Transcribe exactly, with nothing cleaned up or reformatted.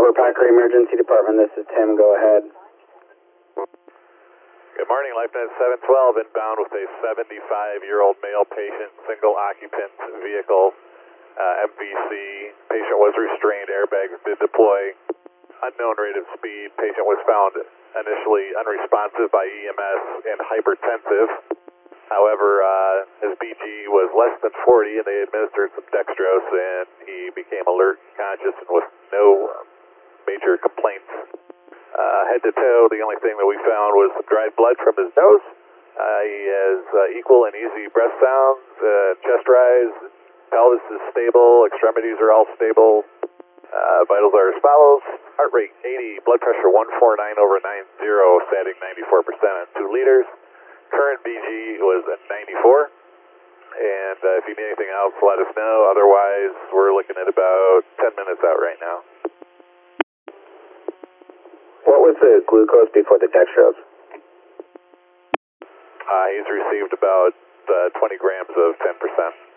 Robert Packer Emergency Department, this is Tim, go ahead. Good morning, Lieutenant seven twelve, inbound with a seventy-five-year-old male patient, single occupant vehicle, uh, M V C. Patient was restrained, airbags did deploy, unknown rate of speed. Patient was found initially unresponsive by E M S and hypertensive. However, uh, his B G was less than forty, and they administered some dextrose, and he became alert, conscious, and with no major complaints. Uh, head to toe, the only thing that we found was some dried blood from his nose. Uh, he has uh, equal and easy breath sounds, uh, chest rise, pelvis is stable, extremities are all stable. Uh, vitals are as follows: heart rate eighty, blood pressure one forty-nine over ninety, static ninety-four percent on two liters. Current B G was at ninety-four, and uh, if you need anything else, let us know. Otherwise, we're looking at about ten minutes out right now. What was the glucose before the dextrose? Uh, he's received about uh, twenty grams of ten percent.